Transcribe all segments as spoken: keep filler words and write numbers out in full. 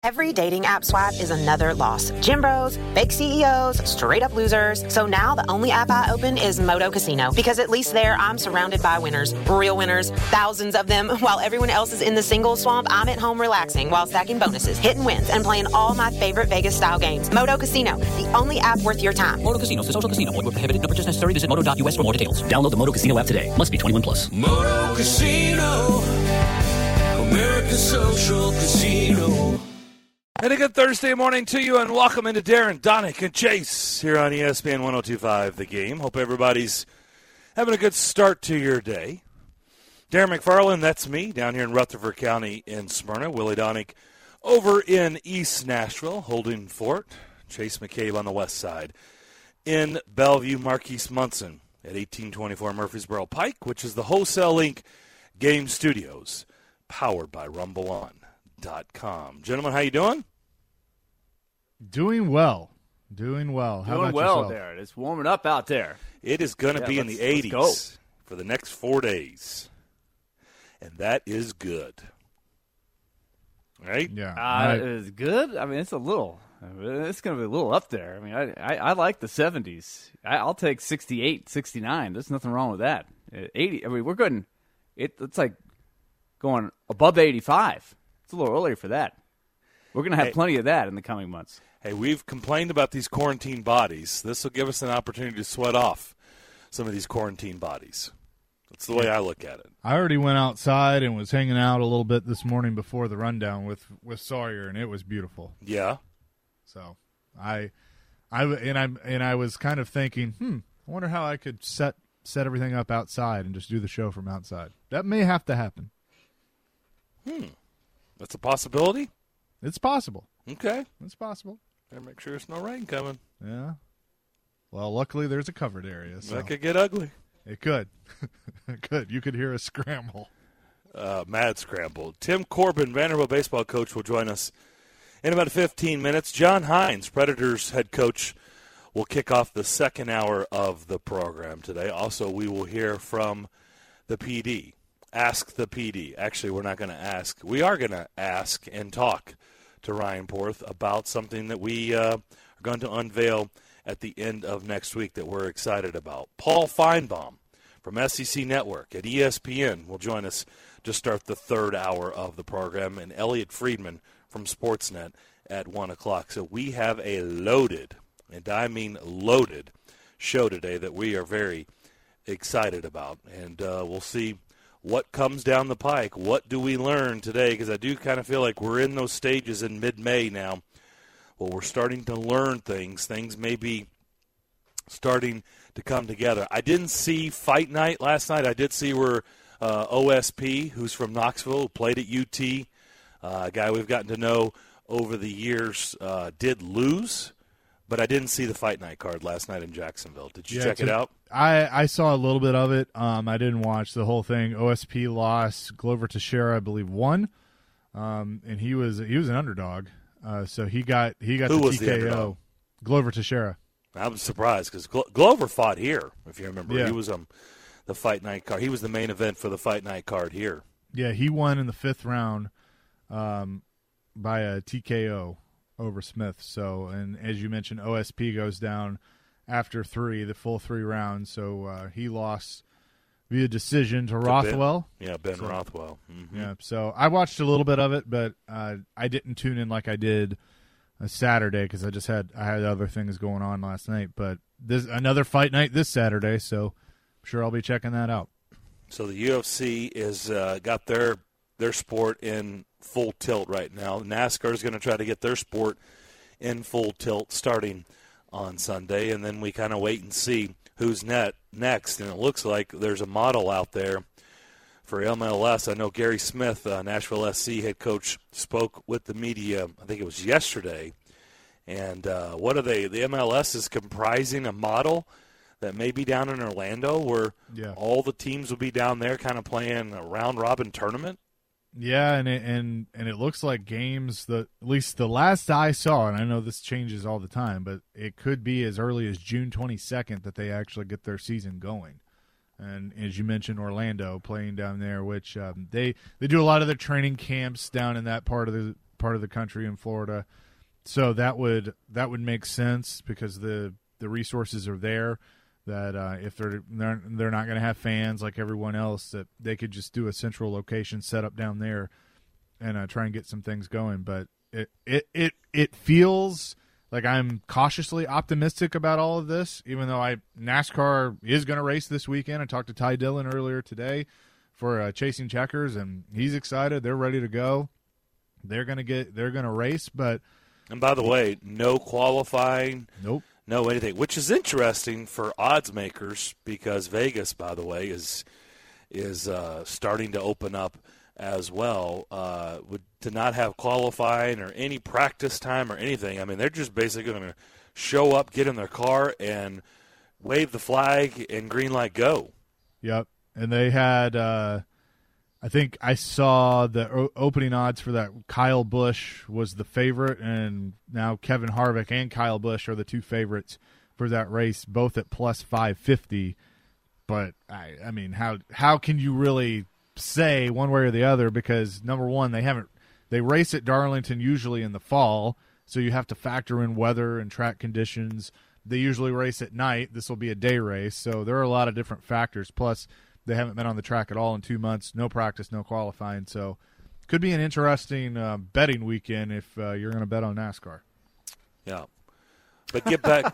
Every dating app swipe is another loss. Gym bros, fake C E Os, straight up losers. So now the only app I open is Moto Casino, because at least there I'm surrounded by winners, real winners, thousands of them. While everyone else is in the single swamp, I'm at home relaxing while stacking bonuses, hitting wins, and playing all my favorite Vegas style games. Moto Casino, the only app worth your time. Moto Casino is a social casino. Void where prohibited. No purchase necessary. Visit moto dot u s for more details. Download the Moto Casino app today. Must be twenty-one plus. Moto Casino, American Social Casino. And a good Thursday morning to you, and welcome into Darren, Donick, and Chase here on E S P N one oh two point five The Game. Hope everybody's having a good start to your day. Darren McFarland, that's me, down here in Rutherford County in Smyrna. Willie Donick over in East Nashville, holding fort. Chase McCabe on the west side. In Bellevue, Marquise Munson at eighteen twenty-four Murfreesboro Pike, which is the Wholesale Link Game Studios, powered by Rumble On dot com. Gentlemen, how you doing? Doing well. Doing well. How Doing about well yourself? there. It's warming up out there. It is going to Yeah, be in let's- the eighties let's for the next four days. And that is good. Right? Yeah. Uh, I- it's good. I mean, it's a little. It's going to be a little up there. I mean, I I, I like the seventies. I, I'll take sixty-eight, sixty-nine. There's nothing wrong with that. Uh, eighty. I mean, we're good. It, it's like going above eighty-five. It's a little early for that. We're going to have Hey. plenty of that in the coming months. Hey, we've complained about these quarantine bodies. This will give us an opportunity to sweat off some of these quarantine bodies. That's the way I look at it. I already went outside and was hanging out a little bit this morning before the rundown with, with Sawyer, and it was beautiful. Yeah. So I, I and I and I was kind of thinking, hmm, I wonder how I could set set everything up outside and just do the show from outside. That may have to happen. Hmm. That's a possibility? It's possible. Okay. It's possible. Better make sure there's no rain coming. Yeah. Well, luckily there's a covered area, so That could get ugly. it could. It could. You could hear a scramble. Uh, mad scramble. Tim Corbin, Vanderbilt baseball coach, will join us in about fifteen minutes. John Hines, Predators head coach, will kick off the second hour of the program today. Also, we will hear from the P D. Ask the P D. Actually, we're not going to ask. We are going to ask and talk to Ryan Porth about something that we uh, are going to unveil at the end of next week that we're excited about. Paul Feinbaum from S E C Network at E S P N will join us to start the third hour of the program, and Elliot Friedman from Sportsnet at one o'clock. So we have a loaded, and I mean loaded, show today that we are very excited about, and uh, we'll see what comes down the pike. What do we learn today? Because I do kind of feel like we're in those stages in mid-May now. Well, we're starting to learn things. Things may be starting to come together. I didn't see Fight Night last night. I did see where uh, O S P, who's from Knoxville, who played at U T, uh, a guy we've gotten to know over the years, uh, did lose. But I didn't see the Fight Night card last night in Jacksonville. Did you Yeah, check to- it out? I, I saw a little bit of it. Um, I didn't watch the whole thing. O S P lost. Glover Teixeira, I believe, won. Um, and he was he was an underdog. Uh, so he got he got Who the was the T K O. underdog? Glover Teixeira. I was surprised because Glo- Glover fought here, if you remember. Yeah. He was um, the Fight Night card. He was the main event for the Fight Night card here. Yeah, he won in the fifth round um, by a T K O over Smith. So, and as you mentioned, O S P goes down after three, the full three rounds. So uh, he lost via decision to, To Rothwell. Ben, yeah, Ben So- Rothwell. Mm-hmm. Yeah, so I watched a little bit of it, but uh, I didn't tune in like I did a Saturday because I just had I had other things going on last night. But this another fight night this Saturday, so I'm sure I'll be checking that out. So the U F C is uh, got their their sport in full tilt right now. NASCAR is going to try to get their sport in full tilt starting on Sunday, and then we kind of wait and see who's net next. And it looks like there's a model out there for M L S. I know Gary Smith, uh, Nashville S C head coach, spoke with the media, I think it was yesterday. And uh, what are they? The M L S is comprising a model that may be down in Orlando where Yeah. all the teams will be down there kind of playing a round-robin tournament. Yeah, and it, and and it looks like games that at least the last I saw, and I know this changes all the time, but it could be as early as June twenty-second that they actually get their season going. And as you mentioned, Orlando playing down there, which um, they they do a lot of their training camps down in that part of the part of the country in Florida. So that would that would make sense because the the resources are there. That uh, if they're they're, they're not going to have fans like everyone else, that they could just do a central location set up down there and uh, try and get some things going. But it it it it feels like I'm cautiously optimistic about all of this, even though I NASCAR is going to race this weekend. I talked to Ty Dillon earlier today for uh, Chasing Checkers, and he's excited. They're ready to go. They're going to get. They're going to race, but and by the way, no qualifying. Nope. No anything, which is interesting for odds makers because Vegas, by the way, is is uh, starting to open up as well. Uh, would to not have qualifying or any practice time or anything. I mean, they're just basically going to show up, get in their car, and wave the flag and green light go. Yep, and they had. Uh, I think I saw the o- opening odds for that. Kyle Busch was the favorite, and now Kevin Harvick and Kyle Busch are the two favorites for that race, both at plus five fifty. But, I, I mean, how how can you really say one way or the other? Because, number one, they haven't they race at Darlington usually in the fall, so you have to factor in weather and track conditions. They usually race at night. This will be a day race, so there are a lot of different factors. Plus, they haven't been on the track at all in two months. No practice, no qualifying. So could be an interesting uh, betting weekend if uh, you're going to bet on NASCAR. Yeah. But get back.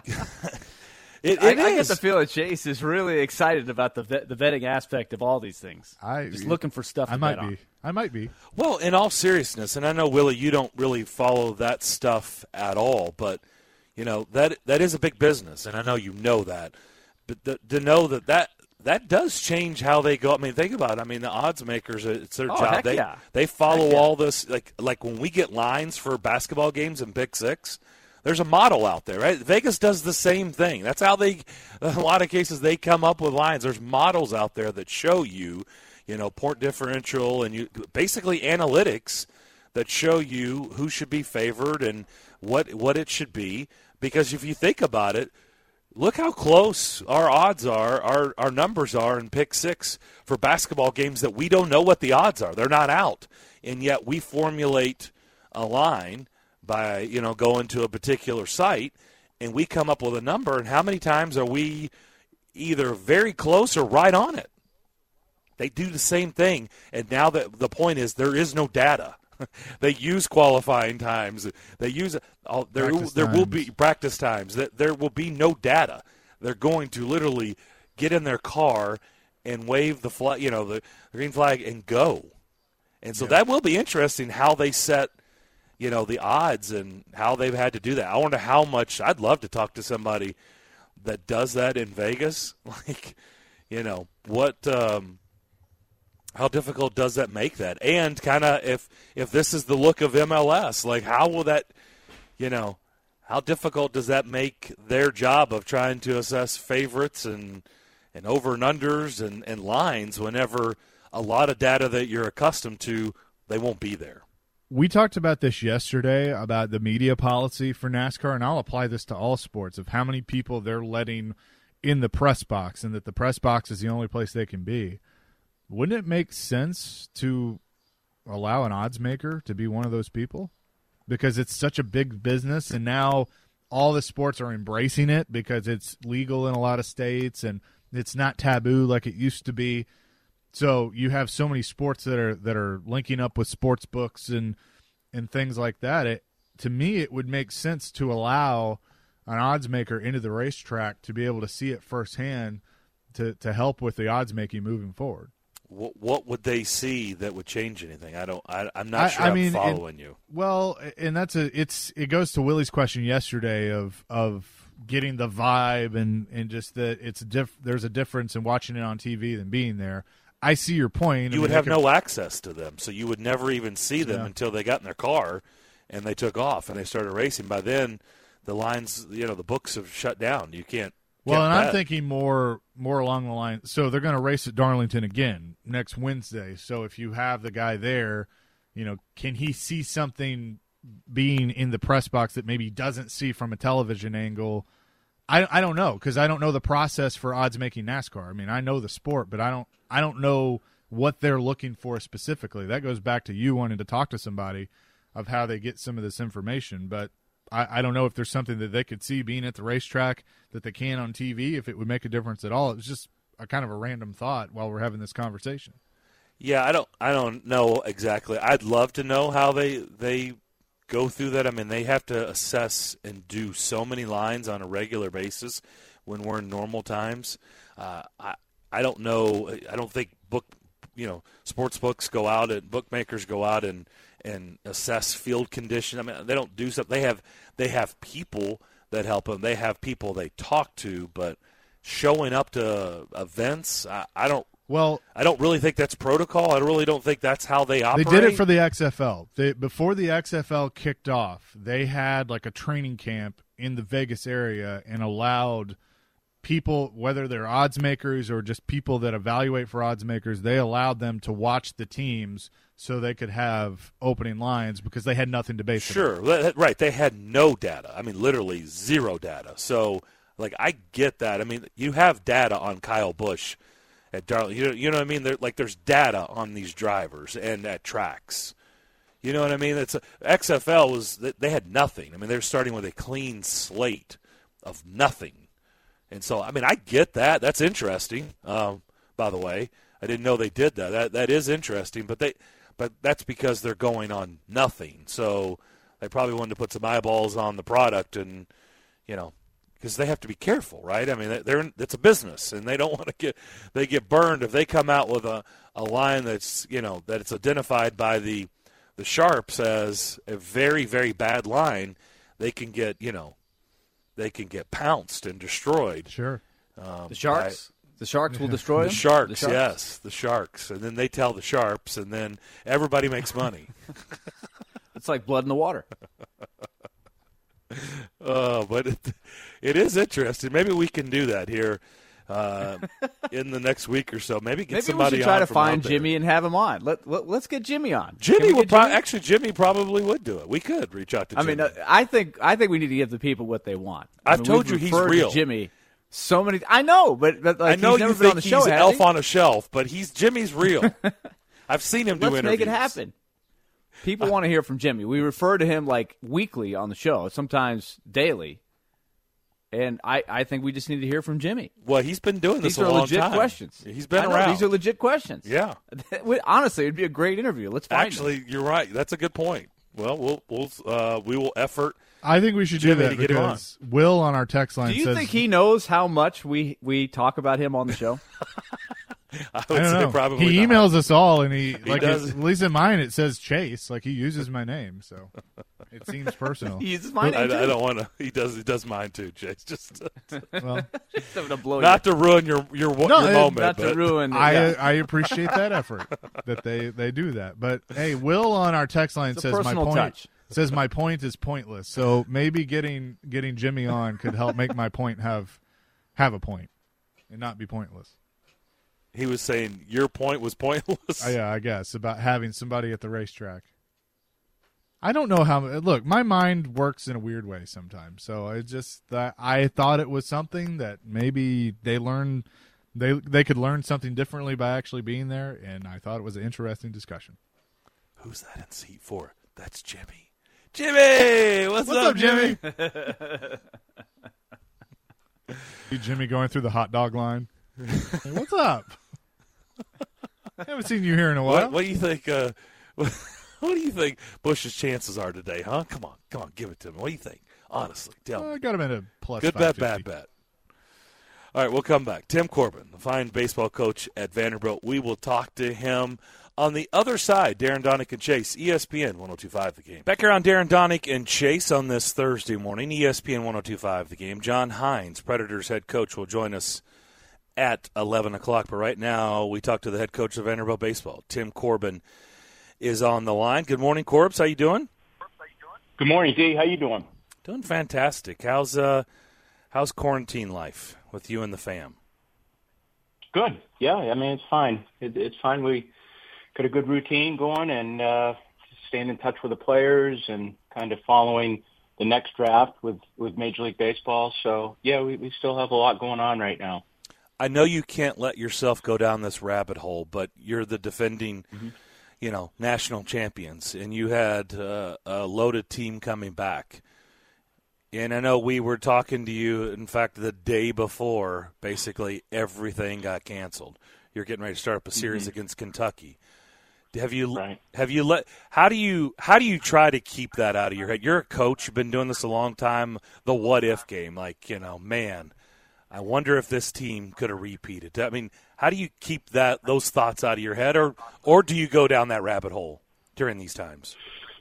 it, it I, is. I get the feeling Chase is really excited about the vet, the betting aspect of all these things. I, Just looking for stuff to I might bet be. on. I might be. Well, in all seriousness, and I know, Willie, you don't really follow that stuff at all, but, you know, that that is a big business, and I know you know that. But the, to know that that – that does change how they go. I mean, think about it. I mean, the odds makers, it's their Oh, job. heck They yeah. they follow Heck yeah. all this. Like like when we get lines for basketball games in Pick Six, there's a model out there, right? Vegas does the same thing. That's how they, in a lot of cases, they come up with lines. There's models out there that show you, you know, point differential and you basically analytics that show you who should be favored and what what it should be. Because if you think about it, look how close our odds are, our, our numbers are in Pick Six for basketball games that we don't know what the odds are. They're not out. And yet we formulate a line by, you know, going to a particular site, and we come up with a number, and how many times are we either very close or right on it? They do the same thing, and now that the point is there is no data. They use qualifying times. They use uh, there. Practice there will times. be practice times. That there will be no data. They're going to literally get in their car and wave the flag, you know, the green flag, and go. And so Yeah. that will be interesting how they set, you know, the odds and how they've had to do that. I wonder how much. I'd love to talk to somebody that does that in Vegas. Like, you know, what. Um, How difficult does that make that? And kind of if if this is the look of M L S, like how will that, you know, how difficult does that make their job of trying to assess favorites and and over and unders and, and lines whenever a lot of data that you're accustomed to, they won't be there? We talked about this yesterday, about the media policy for NASCAR, and I'll apply this to all sports, of how many people they're letting in the press box and that the press box is the only place they can be. Wouldn't it make sense to allow an odds maker to be one of those people? Because it's such a big business, and now all the sports are embracing it because it's legal in a lot of states and it's not taboo like it used to be. So you have so many sports that are that are linking up with sports books and and things like that. It, to me, it would make sense to allow an odds maker into the racetrack to be able to see it firsthand to, to help with the odds making moving forward. What, what would they see that would change anything? I don't. I, I'm not I, sure I I'm mean, following it, you. Well, and that's a it's it goes to Willie's question yesterday of of getting the vibe and, and just that it's diff, there's a difference in watching it on T V than being there. I see your point. You I would mean, have could, no access to them, so you would never even see them Yeah. until they got in their car and they took off and they started racing. By then, the lines, you know, the books have shut down. You can't. Well, can't and I'm bet. thinking more more along the line. So they're going to race at Darlington again next Wednesday. So if you have the guy there, you know, can he see something being in the press box that maybe he doesn't see from a television angle? I, I don't know, because I don't know the process for odds making NASCAR. I mean, I know the sport, but I don't I don't know what they're looking for specifically. That goes back to you wanting to talk to somebody of how they get some of this information. But I, I don't know if there's something that they could see being at the racetrack that they can on T V, if it would make a difference at all. It was just a kind of a random thought while we're having this conversation. Yeah, I don't I don't know exactly. I'd love to know how they they go through that. I mean, they have to assess and do so many lines on a regular basis when we're in normal times. Uh, I I don't know. I don't think book you know sports books go out and bookmakers go out and, and assess field condition. I mean, they don't do something. They have they have people that help them. They have people they talk to, but showing up to events, I, I don't. Well, I don't really think that's protocol. I really don't think that's how they operate. They did it for the X F L. They, before the X F L kicked off, they had like a training camp in the Vegas area and allowed people, whether they're odds makers or just people that evaluate for odds makers, they allowed them to watch the teams so they could have opening lines because they had nothing to base it on. Sure, right. They had no data. I mean, literally zero data. So, like, I get that. I mean, you have data on Kyle Busch at Darlington. You know, you know what I mean? There, like, there's data on these drivers and at tracks. You know what I mean? It's a, X F L was they had nothing. I mean, they're starting with a clean slate of nothing. And so, I mean, I get that. That's interesting. Um, by the way, I didn't know they did that. That that is interesting. But they, but that's because they're going on nothing. So they probably wanted to put some eyeballs on the product, and you know, because they have to be careful, right? I mean, they're it's a business, and they don't want to get they get burned if they come out with a, a line that's you know that it's identified by the the sharps as a very very bad line. They can get you know. They can get pounced and destroyed. Sure. Um, the Sharks? By, the Sharks will destroy the them? Sharks, the Sharks, yes. The Sharks. And then they tell the Sharps, and then everybody makes money. It's like blood in the water. uh, but it, it is interesting. Maybe we can do that here uh, in the next week or so. Maybe get Maybe somebody on. Maybe we should try to from find Jimmy and have him on. Let, let, let's get Jimmy on. Jimmy would pro- actually Jimmy probably would do it. We could reach out to I Jimmy. mean, uh, I think I think we need to give the people what they want. I've I mean, told you he's real. To Jimmy, so many. I know, but, but like, I know he's never you been think on the he's show, an has elf he? on a shelf, but he's Jimmy's real. I've seen him do Let's interviews. make it happen. People want to hear from Jimmy. We refer to him like weekly on the show, sometimes daily. And I, I think we just need to hear from Jimmy. Well, he's been doing this These a are long legit time. questions. He's been I know, around. These are legit questions. Yeah. Honestly, it'd be a great interview. Let's find Actually, him. you're right. That's a good point. Well, we'll, we'll uh, we will effort. I think we should Jimmy do that to get him because Will on our text line Do you says, think he knows how much we, we talk about him on the show? I would I don't say know. probably he not. emails us all, and he, He like does. at least in mine it says Chase. Like he uses my name, so it seems personal. He uses my name I, too. I don't want to. He does. He does mine too, Chase. Just Well, Just to blow not you. to ruin your your, No, your it- moment. Not to but ruin. I yeah. I appreciate that effort that they, they do that. But hey, Will on our text line It's a says my personal point touch. says my point is pointless. So maybe getting getting Jimmy on could help make my point have have a point and not be pointless. he was saying your point was pointless. Uh, yeah, I guess about having somebody at the racetrack. I don't know how. Look, my mind works in a weird way sometimes. So I just that I thought it was something that maybe they learn they they could learn something differently by actually being there, and I thought it was an interesting discussion. Who's that in seat four? That's Jimmy. Jimmy, what's, What's up, Jimmy? See Jimmy going through the hot dog line. Hey, what's up? I haven't seen you here in a while. What, what do you think? Uh, what, what do you think Bush's chances are today? Huh? Come on, come on, give it to me. What do you think? Honestly, tell Well, me. I got him at a plus. Good bet, five fifty. bad bet. All right, we'll come back. Tim Corbin, the fine baseball coach at Vanderbilt. We will talk to him on the other side. Darren Donick and Chase, E S P N one oh two point five The Game. Back here on Darren Donick and Chase on this Thursday morning, E S P N one oh two point five The Game. John Hines, Predators head coach, will join us at eleven o'clock. But right now, we talk to the head coach of Vanderbilt baseball. Tim Corbin is on the line. Good morning, Corbs. How you doing? Good morning, D. How you doing? Doing fantastic. How's uh, how's quarantine life with you and the fam? Good. Yeah, I mean, it's fine. It, it's fine. We got a good routine going and uh, staying in touch with the players and kind of following the next draft with, with Major League Baseball. So, yeah, we, we still have a lot going on right now. I know you can't let yourself go down this rabbit hole, but you're the defending, mm-hmm. you know, national champions, and you had uh, a loaded team coming back. And I know we were talking to you, in fact, the day before, basically everything got canceled. You're getting ready to start up a series mm-hmm. against Kentucky. Have you right. have you let how do you how do you try to keep that out of your head? You're a coach, you've been doing this a long time, the what if game, like, you know, man, I wonder if this team could have repeated. I mean, how do you keep that those thoughts out of your head, or or do you go down that rabbit hole during these times?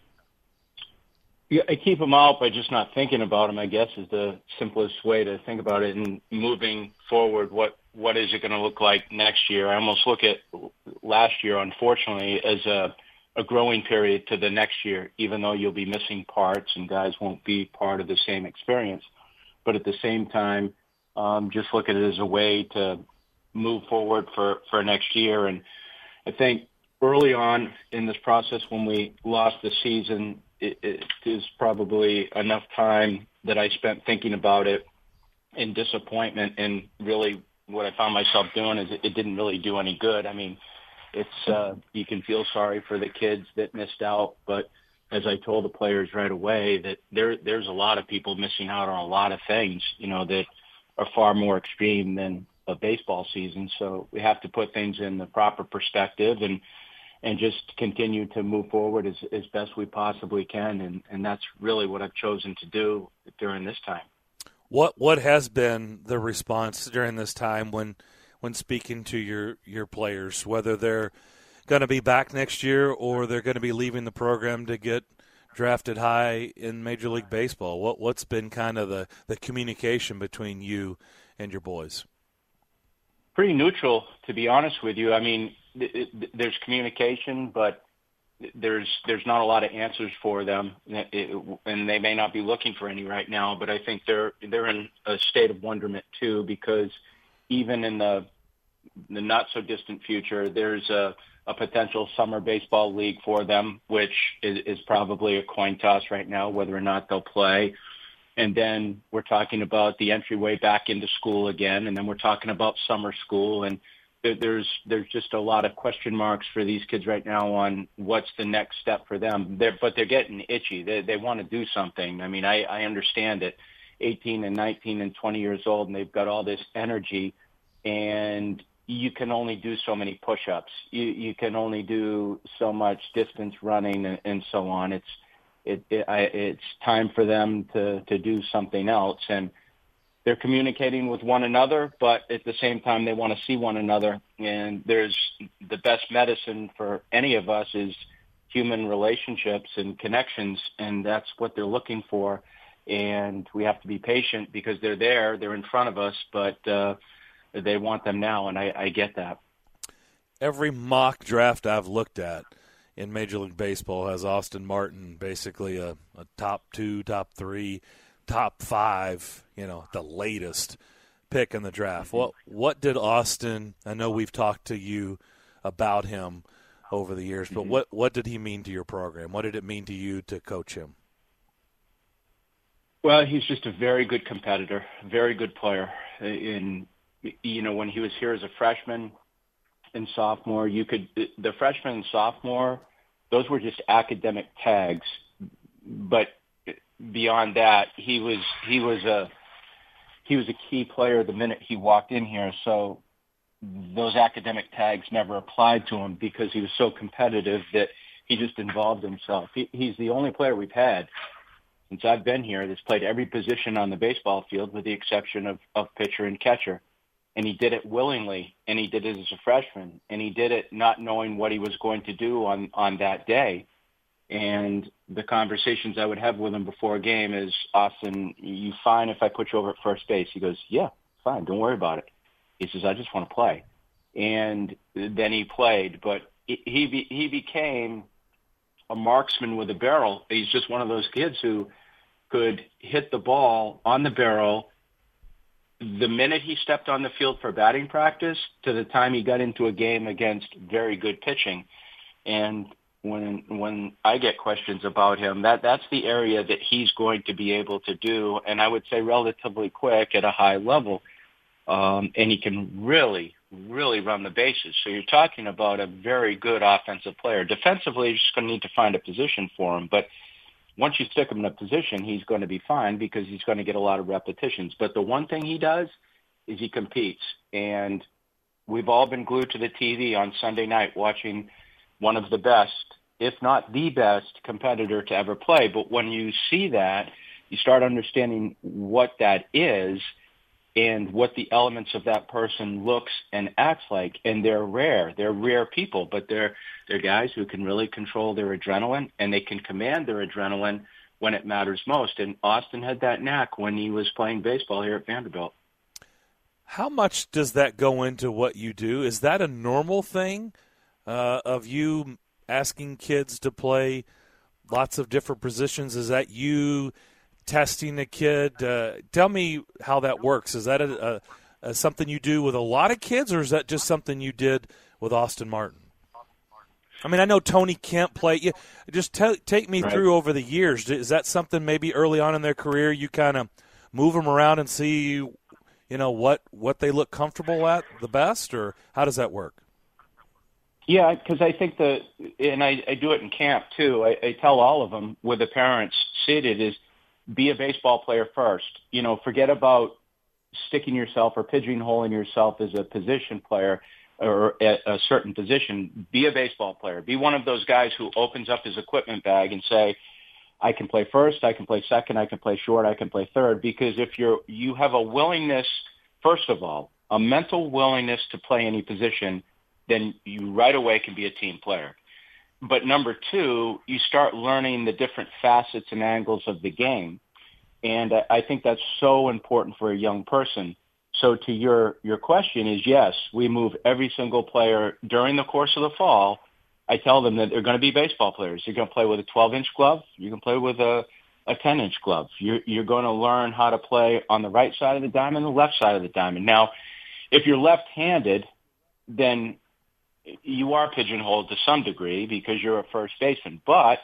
Yeah, I keep them out by just not thinking about them, I guess, is the simplest way to think about it. And moving forward, what what is it going to look like next year? I almost look at last year, unfortunately, as a, a growing period to the next year, even though you'll be missing parts and guys won't be part of the same experience. But at the same time, um, just look at it as a way to move forward for, for next year. And I think early on in this process, when we lost the season, it, it is probably enough time that I spent thinking about it in disappointment, and really what I found myself doing is it, it didn't really do any good. I mean, it's uh, you can feel sorry for the kids that missed out, but as I told the players right away, that there there's a lot of people missing out on a lot of things, you know, that are far more extreme than a baseball season. So we have to put things in the proper perspective and and just continue to move forward as, as best we possibly can. And, and that's really what I've chosen to do during this time. What what has been the response during this time when when speaking to your, your players, whether they're going to be back next year or they're going to be leaving the program to get drafted high in Major League Baseball? What, what's been kind of the, the communication between you and your boys? Pretty neutral, to be honest with you. I mean, it, it, there's communication, but there's there's not a lot of answers for them, it, and they may not be looking for any right now. But I think they're they're in a state of wonderment too, because even in the the not so distant future, there's a, a potential summer baseball league for them, which is, is probably a coin toss right now whether or not they'll play. And then we're talking about the entryway back into school again, and then we're talking about summer school, and there's there's just a lot of question marks for these kids right now on what's the next step for them. They're, but they're getting itchy. They they want to do something. I mean, I, I understand it. eighteen and nineteen and twenty years old, and they've got all this energy, and you can only do so many push-ups. You you can only do so much distance running and, and so on. It's it, it I, it's time for them to to do something else, and they're communicating with one another, but at the same time, they want to see one another. And there's the best medicine for any of us is human relationships and connections, and that's what they're looking for. And we have to be patient because they're there, they're in front of us, but uh, they want them now, and I, I get that. Every mock draft I've looked at in Major League Baseball has Austin Martin basically a, a top two, top three, top five, you know, the latest pick in the draft. What what did Austin, I know we've talked to you about him over the years, but what, what did he mean to your program? What did it mean to you to coach him? Well, he's just a very good competitor, very good player. In, you know, when he was here as a freshman and sophomore, you could, the freshman and sophomore, those were just academic tags, but beyond that, he was he was a he was a key player the minute he walked in here. So those academic tags never applied to him because he was so competitive that he just involved himself. He, he's the only player we've had since I've been here that's played every position on the baseball field with the exception of, of pitcher and catcher. And he did it willingly, and he did it as a freshman, and he did it not knowing what he was going to do on, on that day. And the conversations I would have with him before a game is, Austin, you fine if I put you over at first base? He goes, yeah, fine, don't worry about it. He says, I just want to play. And then he played, but he be, he became a marksman with a barrel. He's just one of those kids who could hit the ball on the barrel the minute he stepped on the field for batting practice to the time he got into a game against very good pitching. And when when I get questions about him, that that's the area that he's going to be able to do, and I would say relatively quick at a high level. Um, and he can really, really run the bases. So you're talking about a very good offensive player. Defensively, you're just going to need to find a position for him. But once you stick him in a position, he's going to be fine because he's going to get a lot of repetitions. But the one thing he does is he competes. And we've all been glued to the T V on Sunday night watching one of the best, if not the best, competitor to ever play. But when you see that, you start understanding what that is and what the elements of that person looks and acts like. And they're rare. They're rare people, but they're they're guys who can really control their adrenaline, and they can command their adrenaline when it matters most. And Austin had that knack when he was playing baseball here at Vanderbilt. How much does that go into what you do? Is that a normal thing uh, of you asking kids to play lots of different positions? Is that you testing a kid? Uh, tell me how that works. Is that a, a, a something you do with a lot of kids, or is that just something you did with Austin Martin? I mean, I know Tony Kemp played. You, just t- take me Right. through over the years. Is that something maybe early on in their career you kind of move them around and see, you know, what, what they look comfortable at the best, or how does that work? Yeah, because I think the, and I, I do it in camp too, I, I tell all of them with the parents seated is be a baseball player first. You know, forget about sticking yourself or pigeonholing yourself as a position player or at a certain position. Be a baseball player. Be one of those guys who opens up his equipment bag and say, I can play first, I can play second, I can play short, I can play third. Because if you're, you have a willingness, first of all, a mental willingness to play any position, then you right away can be a team player. But number two, you start learning the different facets and angles of the game. And I think that's so important for a young person. So to your, your question is, yes, we move every single player during the course of the fall. I tell them that they're going to be baseball players. You're going to play with a twelve-inch glove. You can play with a, a ten-inch glove. You're, you're going to learn how to play on the right side of the diamond, the left side of the diamond. Now, if you're left-handed, then you are pigeonholed to some degree because you're a first baseman. But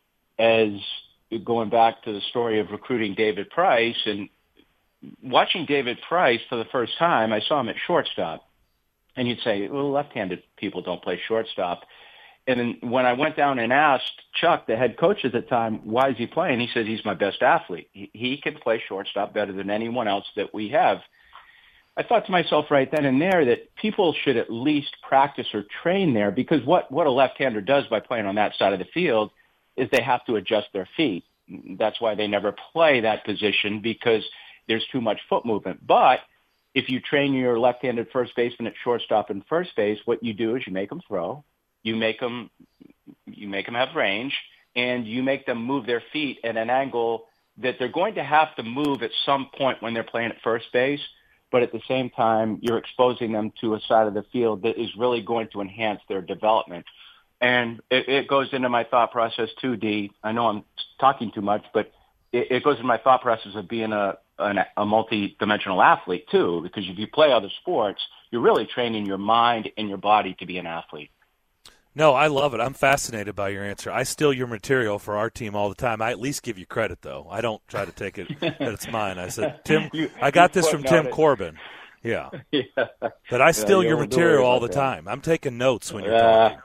as going back to the story of recruiting David Price and watching David Price for the first time, I saw him at shortstop. And you'd say, well, left-handed people don't play shortstop. And then when I went down and asked Chuck, the head coach at the time, why is he playing? He says he's my best athlete. He, he can play shortstop better than anyone else that we have. I thought to myself right then and there that people should at least practice or train there, because what, what a left-hander does by playing on that side of the field is they have to adjust their feet. That's why they never play that position, because there's too much foot movement. But if you train your left-handed first baseman at shortstop and first base, what you do is you make them throw, you make them, you make them have range, and you make them move their feet at an angle that they're going to have to move at some point when they're playing at first base. But at the same time, you're exposing them to a side of the field that is really going to enhance their development. And it, it goes into my thought process too, D. I know I'm talking too much, but it, it goes into my thought process of being a, an, a multi-dimensional athlete too, because if you play other sports, you're really training your mind and your body to be an athlete. No, I love it. I'm fascinated by your answer. I steal your material for our team all the time. I at least give you credit, though. I don't try to take it that it's mine. I said, Tim, you, I got this from Tim Corbin. Yeah. yeah. But I steal yeah, your material all the that. time. I'm taking notes when you're uh, talking.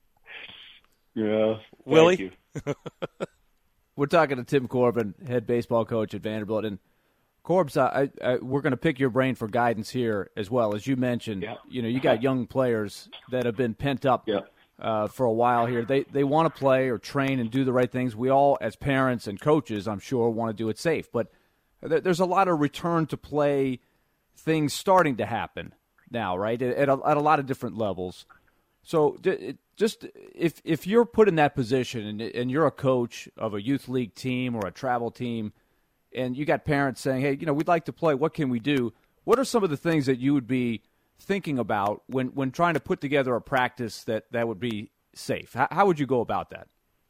Yeah. Willie? We're talking to Tim Corbin, head baseball coach at Vanderbilt. And, Corbs, I, I, we're going to pick your brain for guidance here as well. As you mentioned, yeah. you know, you got young players that have been pent up yeah. Uh, for a while here. They they want to play or train and do the right things. We all, as parents and coaches, I'm sure, want to do it safe. But th- there's a lot of return to play things starting to happen now, right, at, at, a, at a lot of different levels. So d- just if if you're put in that position and, and you're a coach of a youth league team or a travel team, and you got parents saying, hey, you know, we'd like to play, what can we do? What are some of the things that you would be thinking about when, when trying to put together a practice that, that would be safe? How, how would you go about that?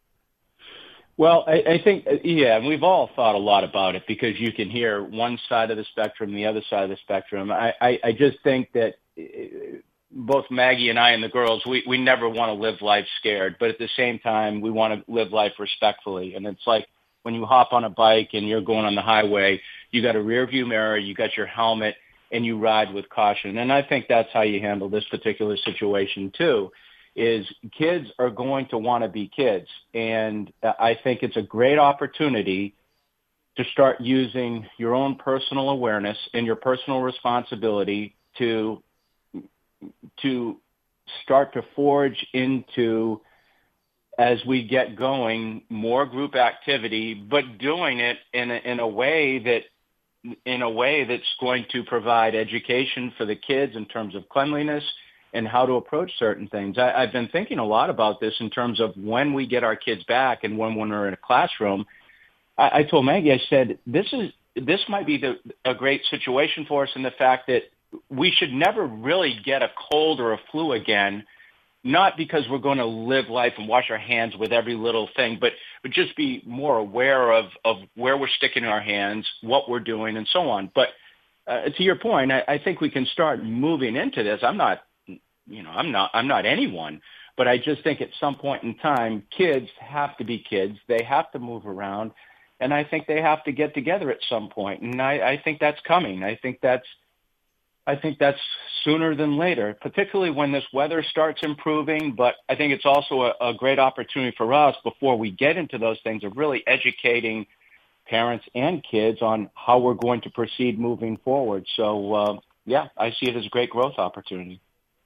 Well, I, I think, yeah, and we've all thought a lot about it because you can hear one side of the spectrum, the other side of the spectrum. I, I, I just think that both Maggie and I and the girls, we, we never want to live life scared, but at the same time, we want to live life respectfully. And it's like when you hop on a bike and you're going on the highway, you got a rear view mirror, you got your helmet, and you ride with caution. And I think that's how you handle this particular situation too, is kids are going to want to be kids. And I think it's a great opportunity to start using your own personal awareness and your personal responsibility to, to start to forge into, as we get going, more group activity, but doing it in a, in a way that, in a way that's going to provide education for the kids in terms of cleanliness and how to approach certain things. I, I've been thinking a lot about this in terms of when we get our kids back and when, when we're in a classroom. I, I told Maggie, I said, this is, this might be the, a great situation for us in the fact that we should never really get a cold or a flu again, not because we're going to live life and wash our hands with every little thing, but, but just be more aware of, of where we're sticking our hands, what we're doing, and so on. But uh, to your point, I, I think we can start moving into this. I'm not, you know, I'm not, I'm not anyone, but I just think at some point in time, kids have to be kids. They have to move around, and I think they have to get together at some point. And I, I think that's coming. I think that's, I think that's sooner than later, particularly when this weather starts improving. But I think it's also a, a great opportunity for us before we get into those things of really educating parents and kids on how we're going to proceed moving forward. So, uh, yeah, I see it as a great growth opportunity.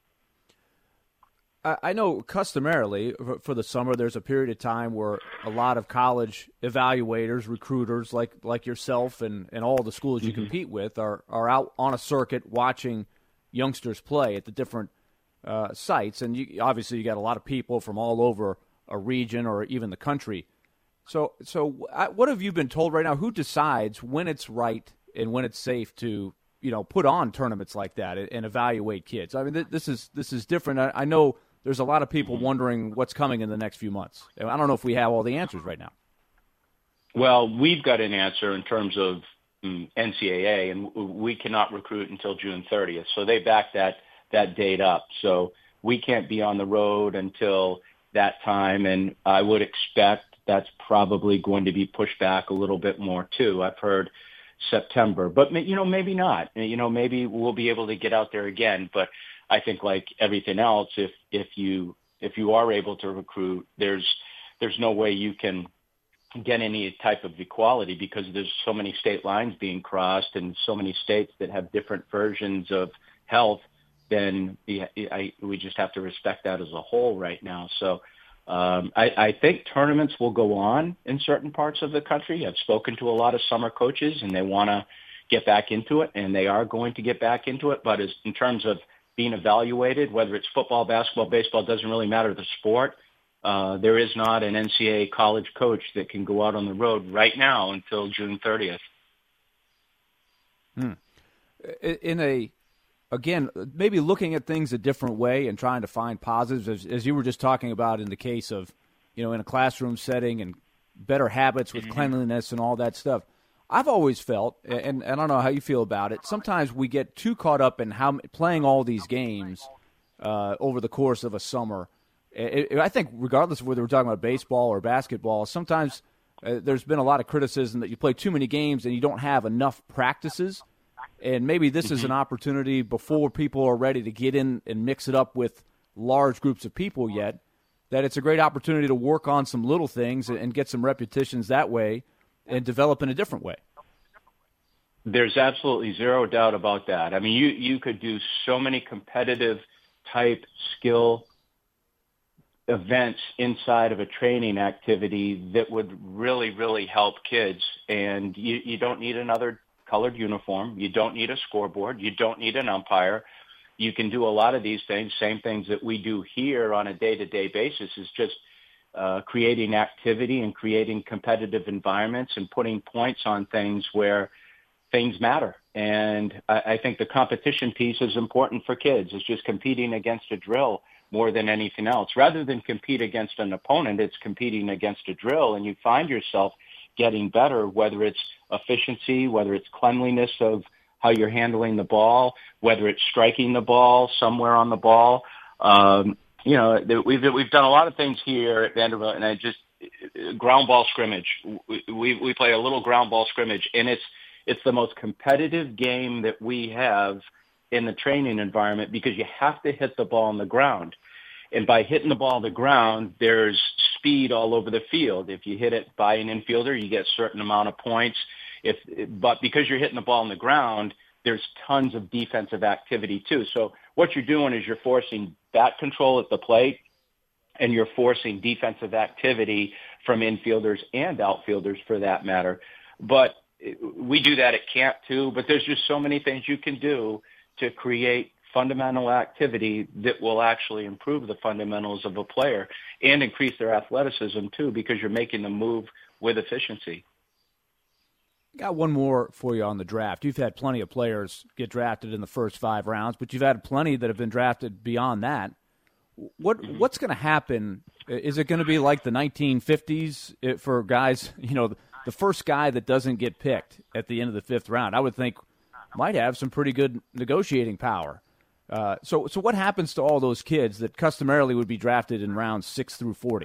I know customarily for the summer, there's a period of time where a lot of college evaluators, recruiters like like yourself and, and all the schools you mm-hmm. compete with are, are out on a circuit watching youngsters play at the different uh, sites. And you, obviously you got a lot of people from all over a region or even the country. So, so what have you been told right now? Who decides when it's right and when it's safe to, you know, put on tournaments like that and, and evaluate kids? I mean, th- this is this is different. I, I know there's a lot of people wondering what's coming in the next few months. I don't know if we have all the answers right now. Well, we've got an answer in terms of um, N C double A, and we cannot recruit until June thirtieth. So they backed that, that date up. So we can't be on the road until that time, and I would expect that's probably going to be pushed back a little bit more too. I've heard September, but, you know, maybe not. You know, maybe we'll be able to get out there again, but I think like everything else, if, if you, if you are able to recruit, there's, there's no way you can get any type of equality because there's so many state lines being crossed and so many states that have different versions of health. Then the, I, we just have to respect that as a whole right now. So um, I, I think tournaments will go on in certain parts of the country. I've spoken to a lot of summer coaches and they want to get back into it, and they are going to get back into it. But as in terms of being evaluated, whether it's football, basketball, baseball, doesn't really matter the sport. Uh, there is not an N C double A college coach that can go out on the road right now until June thirtieth. Hmm. In a, again, maybe looking at things a different way and trying to find positives, as, as you were just talking about in the case of, you know, in a classroom setting and better habits with mm-hmm. cleanliness and all that stuff. I've always felt, and, and I don't know how you feel about it, sometimes we get too caught up in how playing all these games uh, over the course of a summer. It, it, I think regardless of whether we're talking about baseball or basketball, sometimes uh, there's been a lot of criticism that you play too many games and you don't have enough practices. And maybe this mm-hmm. is an opportunity before people are ready to get in and mix it up with large groups of people yet, that it's a great opportunity to work on some little things and, and get some repetitions that way and develop in a different way. There's absolutely zero doubt about that. I mean, you, you could do so many competitive type skill events inside of a training activity that would really, really help kids. And you, you don't need another colored uniform. You don't need a scoreboard. You don't need an umpire. You can do a lot of these things, same things that we do here on a day-to-day basis, is just uh, creating activity and creating competitive environments and putting points on things where things matter. And I, I think the competition piece is important for kids. It's just competing against a drill more than anything else. Rather than compete against an opponent, it's competing against a drill, and you find yourself getting better, whether it's efficiency, whether it's cleanliness of how you're handling the ball, whether it's striking the ball somewhere on the ball. Um, you know, we've we've done a lot of things here at Vanderbilt, and I just ground ball scrimmage. We we play a little ground ball scrimmage, and it's It's the most competitive game that we have in the training environment because you have to hit the ball on the ground. And by hitting the ball on the ground, there's speed all over the field. If you hit it by an infielder, you get a certain amount of points. If, but because you're hitting the ball on the ground, there's tons of defensive activity too. So what you're doing is you're forcing bat control at the plate, and you're forcing defensive activity from infielders and outfielders for that matter. But we do that at camp too, but there's just so many things you can do to create fundamental activity that will actually improve the fundamentals of a player and increase their athleticism too, because you're making the move with efficiency. Got one more for you on the draft. You've had plenty of players get drafted in the first five rounds, but you've had plenty that have been drafted beyond that. What what's going to happen? Is it going to be like the nineteen fifties for guys, you know, the first guy that doesn't get picked at the end of the fifth round, I would think might have some pretty good negotiating power. Uh, so so what happens to all those kids that customarily would be drafted in rounds six through forty?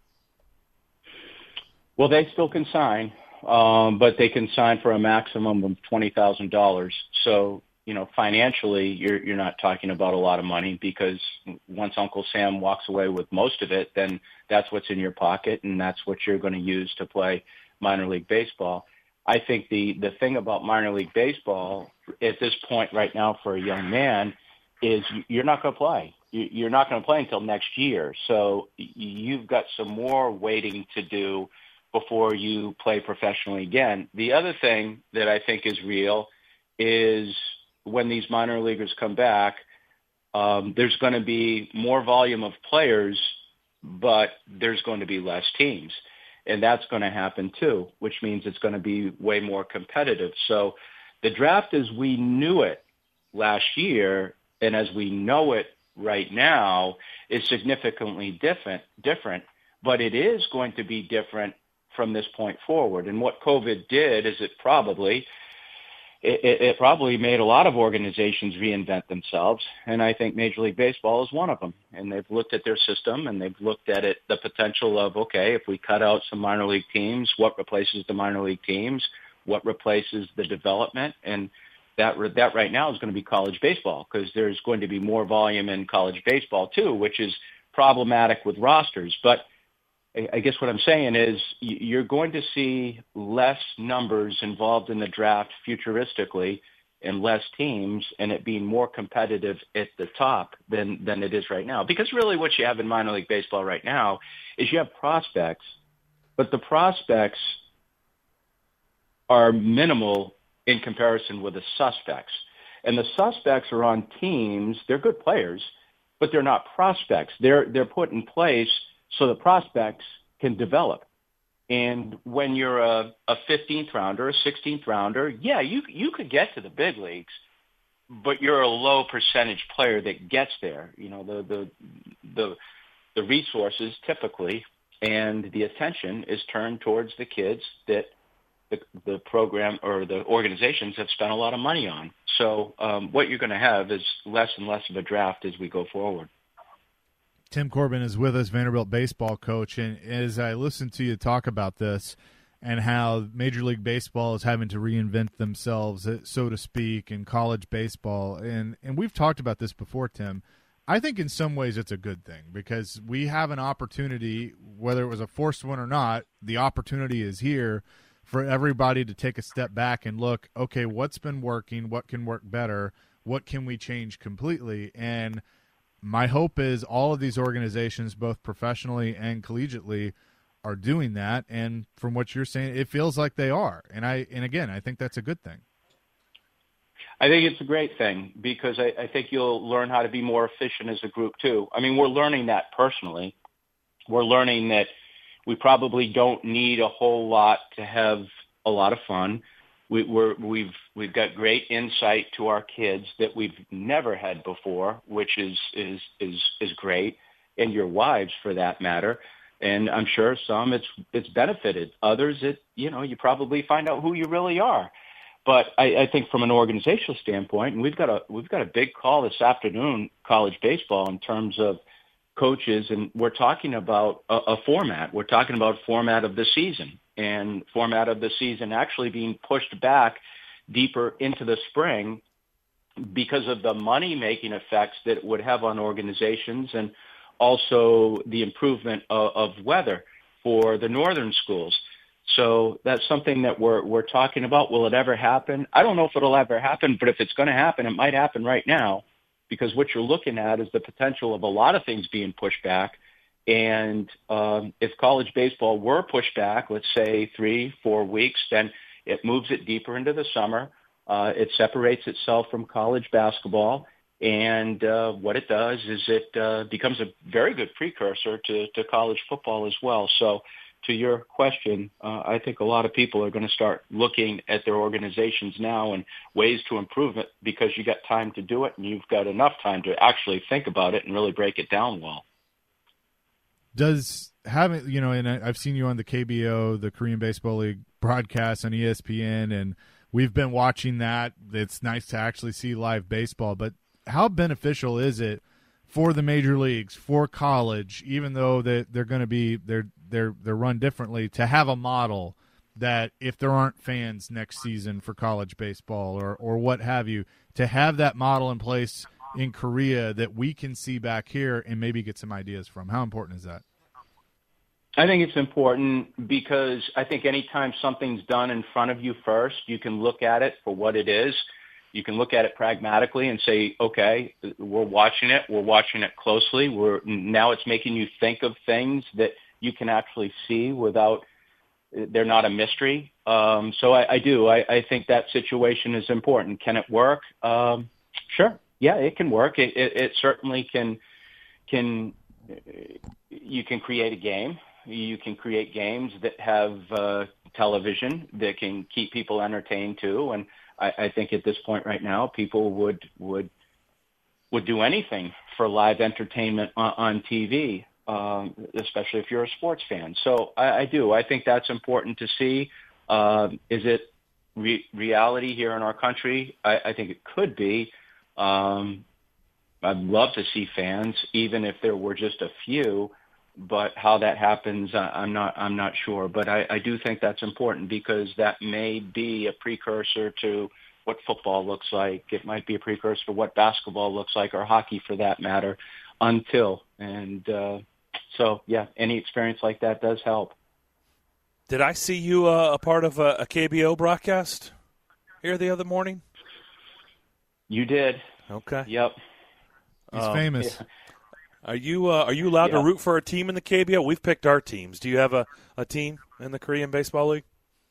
Well, they still can sign, um, but they can sign for a maximum of twenty thousand dollars. So, you know, financially, you're you're not talking about a lot of money, because once Uncle Sam walks away with most of it, then that's what's in your pocket, and that's what you're going to use to play minor league baseball. I think the, the thing about minor league baseball at this point right now for a young man is you're not going to play. You're not going to play until next year. So you've got some more waiting to do before you play professionally again. The other thing that I think is real is when these minor leaguers come back, um, there's going to be more volume of players, but there's going to be less teams. And that's going to happen too, which means it's going to be way more competitive. So the draft as we knew it last year and as we know it right now is significantly different, different, but it is going to be different from this point forward. And what COVID did is it probably It, it probably made a lot of organizations reinvent themselves, and I think Major League Baseball is one of them. And they've looked at their system, and they've looked at it, the potential of, okay, if we cut out some minor league teams, what replaces the minor league teams? What replaces the development? And that that right now is going to be college baseball, because there's going to be more volume in college baseball too, which is problematic with rosters. But I guess what I'm saying is you're going to see less numbers involved in the draft futuristically and less teams, and it being more competitive at the top than, than it is right now. Because really what you have in minor league baseball right now is you have prospects, but the prospects are minimal in comparison with the suspects. And the suspects are on teams, they're good players, but they're not prospects. They're, they're put in place so the prospects can develop. And when you're a, a fifteenth rounder, a sixteenth rounder, yeah, you you could get to the big leagues, but you're a low percentage player that gets there. You know, the the the, the resources typically and the attention is turned towards the kids that the, the program or the organizations have spent a lot of money on. So um, what you're going to have is less and less of a draft as we go forward. Tim Corbin is with us, Vanderbilt baseball coach, and as I listen to you talk about this and how Major League Baseball is having to reinvent themselves, so to speak, in college baseball, and, and we've talked about this before, Tim, I think in some ways it's a good thing because we have an opportunity, whether it was a forced one or not, the opportunity is here for everybody to take a step back and look, okay, what's been working, what can work better, what can we change completely, and my hope is all of these organizations, both professionally and collegiately, are doing that. And from what you're saying, it feels like they are. And I, and again, I think that's a good thing. I think it's a great thing because I, I think you'll learn how to be more efficient as a group too. I mean, we're learning that personally. We're learning that we probably don't need a whole lot to have a lot of fun. We, we're, we've we've got great insight to our kids that we've never had before, which is is is is great, and your wives for that matter. And I'm sure some it's it's benefited. Others, it you know you probably find out who you really are. But I, I think from an organizational standpoint, and we've got a we've got a big call this afternoon, college baseball, in terms of coaches, and we're talking about a, a format. We're talking about format of the season. And format of the season actually being pushed back deeper into the spring because of the money-making effects that it would have on organizations and also the improvement of, of weather for the northern schools. So that's something that we're we're talking about. Will it ever happen? I don't know if it'll ever happen, but if it's going to happen, it might happen right now, because what you're looking at is the potential of a lot of things being pushed back. And um, if college baseball were pushed back, let's say three, four weeks, then it moves it deeper into the summer. Uh, it separates itself from college basketball. And uh, what it does is it uh, becomes a very good precursor to, to college football as well. So to your question, uh, I think a lot of people are going to start looking at their organizations now and ways to improve it, because you got time to do it and you've got enough time to actually think about it and really break it down well. Does having, you know, and I've seen you on the K B O, the Korean Baseball League broadcast on E S P N, and we've been watching that. It's nice to actually see live baseball, but how beneficial is it for the major leagues, for college, even though they, they're going to be they're they're they're run differently, to have a model that if there aren't fans next season for college baseball or or what have you, to have that model in place in Korea that we can see back here and maybe get some ideas from? How important is that? I think it's important because I think anytime something's done in front of you first, you can look at it for what it is. You can look at it pragmatically and say, okay, we're watching it. We're watching it closely. We're now it's making you think of things that you can actually see without, they're not a mystery. Um, so I, I do. I, I think that situation is important. Can it work? Um, sure. Yeah, it can work. It, it, it certainly can, can, you can create a game. You can create games that have uh, television that can keep people entertained too. And I, I think at this point right now, people would would would do anything for live entertainment on, on T V, um, especially if you're a sports fan. So I, I do. I think that's important to see. Uh, is it re- reality here in our country? I, I think it could be. Um, I'd love to see fans, even if there were just a few. But how that happens, I'm not I'm not sure. But I, I do think that's important, because that may be a precursor to what football looks like. It might be a precursor to what basketball looks like, or hockey for that matter, until. And uh, so, yeah, any experience like that does help. Did I see you uh, a part of a, a K B O broadcast here the other morning? You did. Okay. Yep. He's um, famous. Yeah. Are you uh, are you allowed yeah. to root for a team in the K B O? We've picked our teams. Do you have a, a team in the Korean Baseball League?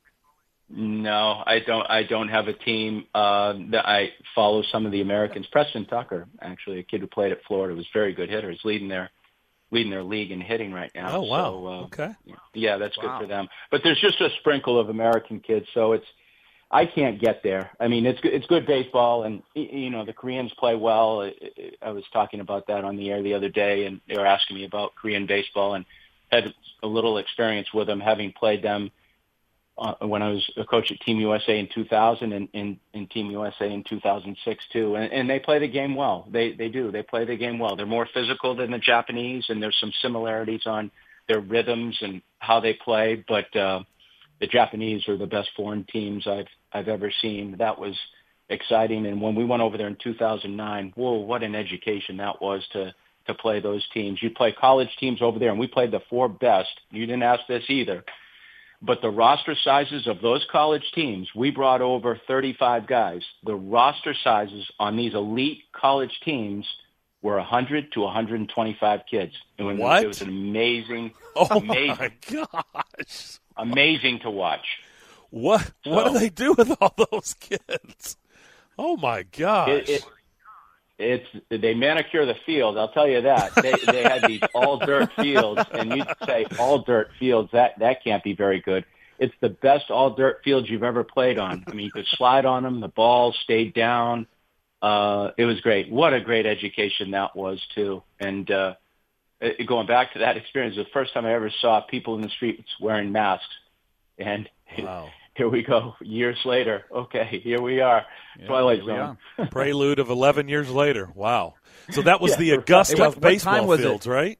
No, I don't. I don't have a team. Uh, that I follow some of the Americans. Preston Tucker, actually, a kid who played at Florida, was a very good hitter. He's leading their leading their league in hitting right now. Oh wow! So, uh, okay. Yeah, that's wow. good for them. But there's just a sprinkle of American kids, so it's. I can't get there. I mean, it's it's good baseball, and you know the Koreans play well. I was talking about that on the air the other day, and they were asking me about Korean baseball, and had a little experience with them, having played them uh, when I was a coach at Team U S A in two thousand and in, in Team U S A in two thousand six too. And, and they play the game well. They they do. They play the game well. They're more physical than the Japanese, and there's some similarities on their rhythms and how they play, but. Uh, The Japanese are the best foreign teams I've I've ever seen. That was exciting. And when we went over there in two thousand nine, whoa, what an education that was to to play those teams. You play college teams over there, and we played the four best. You didn't ask this either. But the roster sizes of those college teams, we brought over thirty-five guys. The roster sizes on these elite college teams were one hundred to one hundred twenty-five kids. And when what? It was an amazing, oh amazing. my gosh. Amazing to watch. What what So, do they do with all those kids? Oh my gosh! It, it, it's they manicure the field. I'll tell you that. They they had these all dirt fields, and you'd say all dirt fields. That that can't be very good. It's the best all dirt fields you've ever played on. I mean, you could slide on them. The ball stayed down. Uh, it was great. What a great education that was too. And uh, it, going back to that experience, the first time I ever saw people in the streets wearing masks. And wow. Here we go. Years later. Okay, here we are. Yeah, Twilight here we Zone. are. Prelude of eleven years later. Wow. So that was Yeah, the right. Augusta Hey, what- of what baseball time was it? fields, right?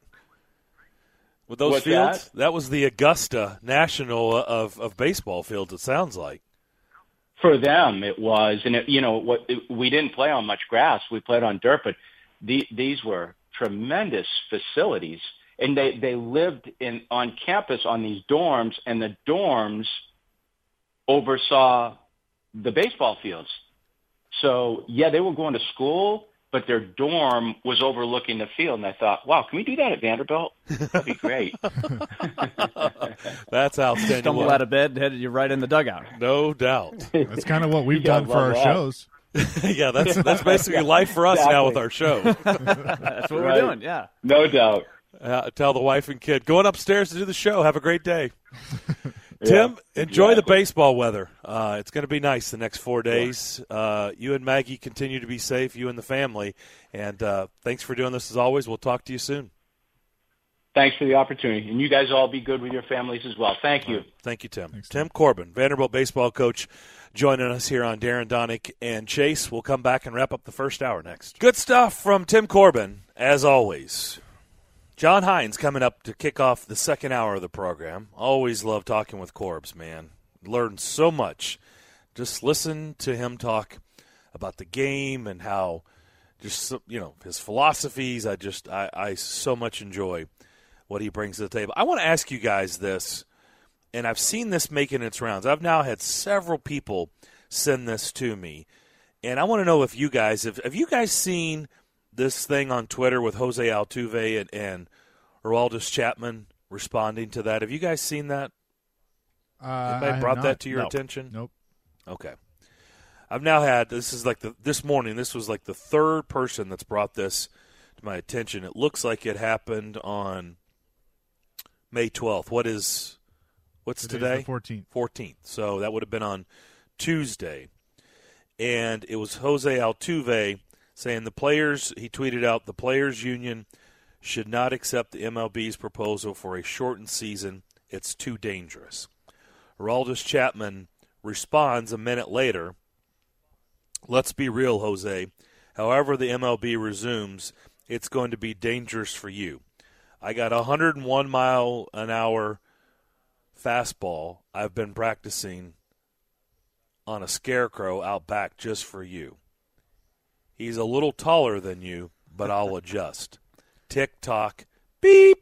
With those What's fields? that? was the Augusta National of, of baseball fields, it sounds like. for them it was, and it, you know, what it, we didn't play on much grass. We played on dirt, but the, these were tremendous facilities, and they, they lived in on campus on these dorms, and the dorms oversaw the baseball fields. So yeah, they were going to school, but their dorm was overlooking the field. And I thought, wow, can we do that at Vanderbilt? That'd be great. That's outstanding. Stumble out of bed and headed you right in the dugout. No doubt. That's kind of what we've Yeah, done for our love that. shows. Yeah, that's that's basically life for us now Exactly. with our show. That's what Right. we're doing, yeah. No doubt. Uh, tell the wife and kid, going upstairs to do the show. Have a great day. Tim, enjoy the exactly. baseball weather. Uh, it's going to be nice the next four days. Uh, you and Maggie continue to be safe, you and the family. And uh, thanks for doing this as always. We'll talk to you soon. Thanks for the opportunity. And you guys all be good with your families as well. Thank you. Thank you, Tim. Thanks, Tim Corbin, Vanderbilt baseball coach, joining us here on Darren Donick and Chase. We'll come back and wrap up the first hour next. Good stuff from Tim Corbin, as always. John Hines coming up to kick off the second hour of the program. Always love talking with Corbs, man. Learned so much. Just listen to him talk about the game and how just, you know, his philosophies. I just, I, I so much enjoy what he brings to the table. I want to ask you guys this, and I've seen this making its rounds. I've now had several people send this to me, and I want to know if you guys, have, have you guys seen this thing on Twitter with Jose Altuve and, and Aroldis Chapman responding to that? Have you guys seen that? Uh, I Anybody have brought not. that to your No. attention? Nope. Okay. I've now had, this is like the, this morning, this was like the third person that's brought this to my attention. It looks like it happened on May twelfth. What is, what's Today's today? the fourteenth. fourteenth. So that would have been on Tuesday. And it was Jose Altuve saying the players, he tweeted out, the players union should not accept the M L B's proposal for a shortened season. It's too dangerous. Aroldis Chapman responds a minute later, let's be real, Jose. However the M L B resumes, it's going to be dangerous for you. I got a one hundred one mile an hour fastball I've been practicing on a scarecrow out back just for you. He's a little taller than you, but I'll adjust. Tick-tock, beep.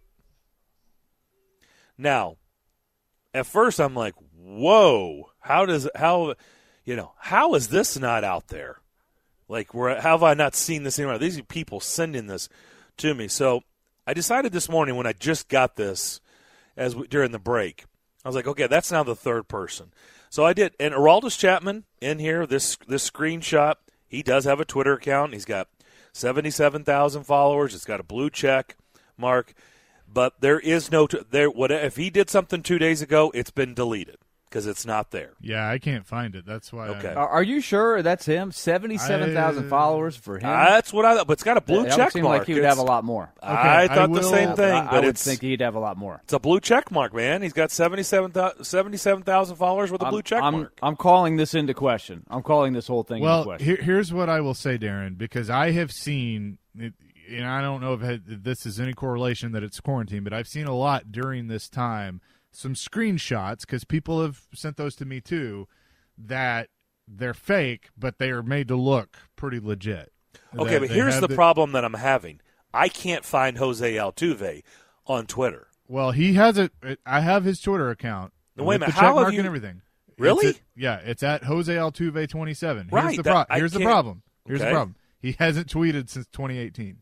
Now, at first I'm like, whoa, how does, how, you know, how is this not out there? Like, where, how have I not seen this anywhere? These are people sending this to me. So I decided this morning when I just got this as we, during the break, I was like, okay, that's now the third person. So I did, and Aroldis Chapman in here, this this screenshot, he does have a Twitter account. He's got seventy-seven thousand followers. It's got a blue check mark, but there is no t- there. What if he did something two days ago? It's been deleted because it's not there. Yeah, I can't find it. That's why. Okay. I, Are, are you sure that's him? Seventy-seven thousand I- followers for him. That's what I thought, but it's got a blue That would check seem mark. like he would It's- have a lot more. I I thought the will- same thing, I, but I would it's think he'd have a lot more. it's a blue check mark, man. He's got seventy-seven thousand followers with a blue I'm, check I'm, mark. I'm calling this into question. I'm calling this whole thing into well, question. here, here's what I will say, Darren, because I have seen, it, and I don't know if, it, if this is any correlation that it's quarantine, but I've seen a lot during this time, some screenshots, because people have sent those to me too, that they're fake, but they are made to look pretty legit. Okay, That but they here's have the problem that I'm having. I can't find Jose Altuve on Twitter. Well, he has it. I have his Twitter account. Now, wait a with minute, the how check have mark you- and everything. Really? It's at- yeah, it's at Jose Altuve twenty-seven. Here's Right, the that- I Here's the can't- problem. Here's Okay. the problem. He hasn't tweeted since twenty eighteen.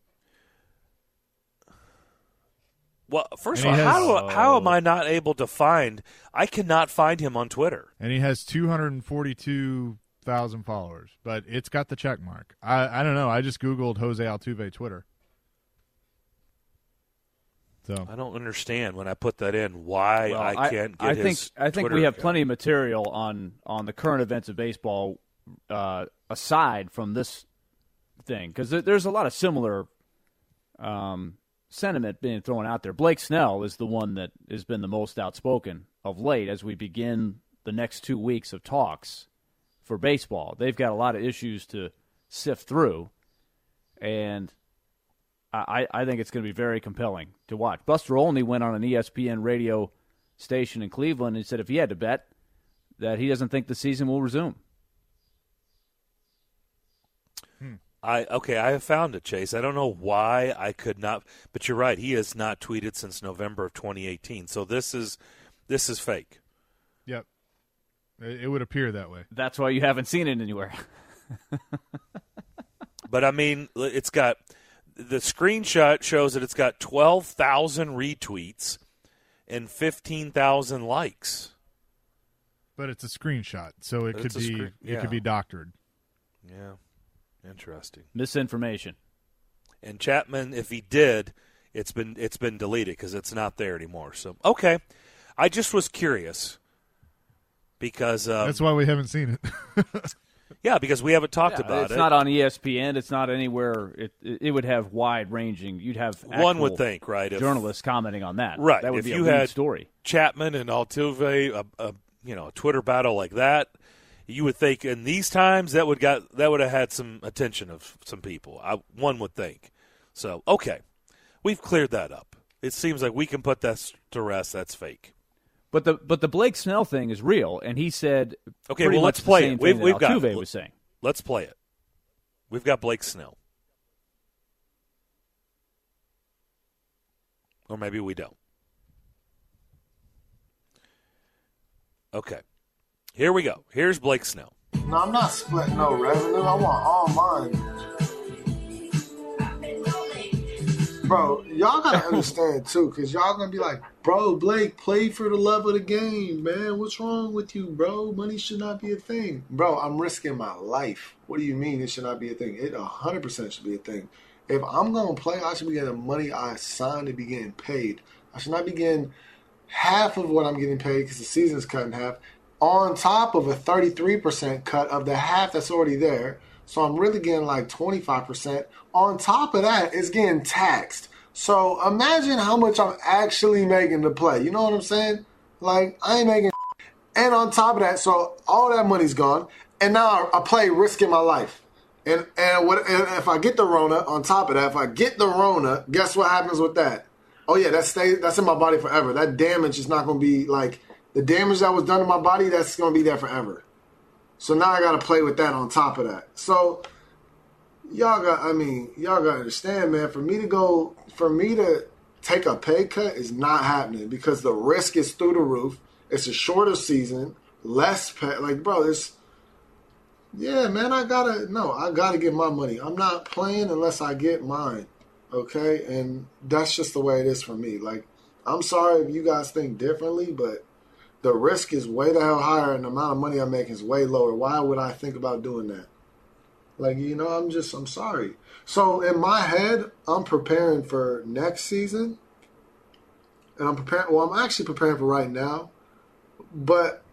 Well, first of And all, he how, has- do, how am I not able to find – I cannot find him on Twitter. And he has two hundred forty-two thousand followers, but it's got the check mark. I, I don't know. I just Googled Jose Altuve Twitter. So I don't understand when I put that in why Well, I can't get I think, his I think Twitter we have account. plenty of material on, on the current events of baseball uh, aside from this thing because there, there's a lot of similar um, sentiment being thrown out there. Blake Snell is the one that has been the most outspoken of late as we begin the next two weeks of talks for baseball. They've got a lot of issues to sift through, and I, I think it's going to be very compelling to watch. Buster Olney went on an E S P N radio station in Cleveland and said if he had to bet that he doesn't think the season will resume. I okay, I have found it, Chase. I don't know why I could not, but you're right. He has not tweeted since November of twenty eighteen. So this is this is fake. Yep, it would appear that way. That's why you haven't seen it anywhere. But I mean, it's got the screenshot shows that it's got twelve thousand retweets and fifteen thousand likes. But it's a screenshot, so it But could it's a be screen- it yeah. could be doctored. Yeah, interesting. Misinformation. And Chapman, if he did, it's been it's been deleted because it's not there anymore. So okay, I just was curious because um, That's why we haven't seen it. yeah, because we haven't talked Yeah, about it's it. not on E S P N. It's not anywhere. It it, it would have wide ranging. You'd have One would actual think, right? If, journalists commenting on that. right. That would if be you a lead had story. Chapman and Altuve, a, a you know a Twitter battle like that, you would think in these times that would got that would have had some attention of some people. I, one would think. So okay, we've cleared that up. It seems like we can put that to rest. That's fake. But the but the Blake Snell thing is real, and he said Okay, pretty well, much let's the play same it. thing We've, that we've got Altuve was saying. Let's play it. We've got Blake Snell. Or maybe we don't. Okay. Here we go. Here's Blake Snell. No, I'm not splitting no revenue. I want all mine. Bro, y'all gotta understand too, because y'all gonna be like, bro, Blake, play for the love of the game, man. What's wrong with you, bro? Money should not be a thing. Bro, I'm risking my life. What do you mean it should not be a thing? It one hundred percent should be a thing. If I'm gonna play, I should be getting the money I signed to be getting paid. I should not be getting half of what I'm getting paid because the season's cut in half, on top of a thirty-three percent cut of the half that's already there. So I'm really getting like twenty-five percent. On top of that, it's getting taxed. So imagine how much I'm actually making to play. You know what I'm saying? Like, I ain't making. And on top of that, so all that money's gone. And now I, I play risking my life. And and what and if I get the Rona, on top of that, if I get the Rona, guess what happens with that? Oh yeah, that stays, that's in my body forever. That damage is not going to be like, the damage that was done to my body, that's going to be there forever. So now I got to play with that on top of that. So y'all got, I mean, y'all got to understand, man, for me to go, for me to take a pay cut is not happening because the risk is through the roof. It's a shorter season, less pay. Like, bro, it's, yeah, man, I got to, no, I got to get my money. I'm not playing unless I get mine, okay? And that's just the way it is for me. Like, I'm sorry if you guys think differently, but the risk is way the hell higher and the amount of money I'm making is way lower. Why would I think about doing that? Like, you know, I'm just, I'm sorry. So in my head, I'm preparing for next season. And I'm preparing, well, I'm actually preparing for right now. But